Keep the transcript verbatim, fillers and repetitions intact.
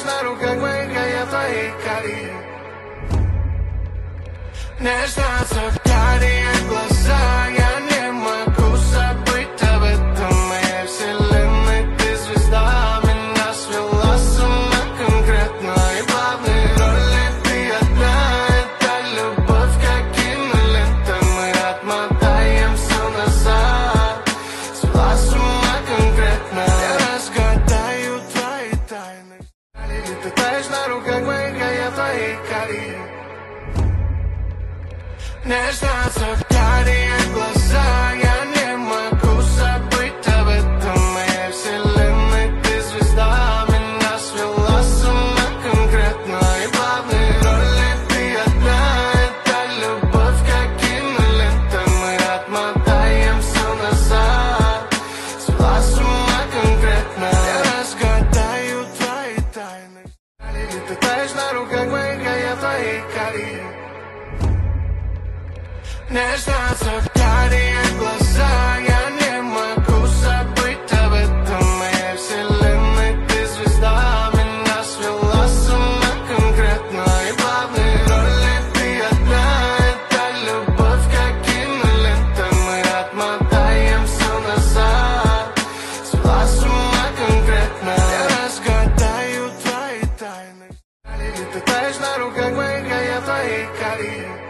таешь на руках моих, а я в твоих карих. Нежно карие глаза, я не могу забыть об этом. Моей вселенной ты звезда, меня свела с ума конкретно. И главные роли ты одна, это любовь как кинолента. Мы отмотаем все назад, свела с ума конкретно. Я разгадаю твои тайны. Ты таешь на руках моих, а я в твоих карих. Нежно карие глаза, я не могу забыть об этом. Моей вселенной ты звезда, меня свела с ума конкретно. И главные роли ты одна, это любовь как кинолента. Мы отмотаем все назад, свела с ума конкретно. Я разгадаю твои тайны. Ты таешь на руках моих, а я в твоих карих. Нежно карие глаза, я не могу забыть об этом. Моей вселенной ты звезда, меня свела с ума конкретно. И главные роли ты одна, это любовь как кинолента. Мы отмотаем все назад, свела с ума конкретно. Я разгадаю твои тайны. Ты таешь на руках моих, а я в твоих карих.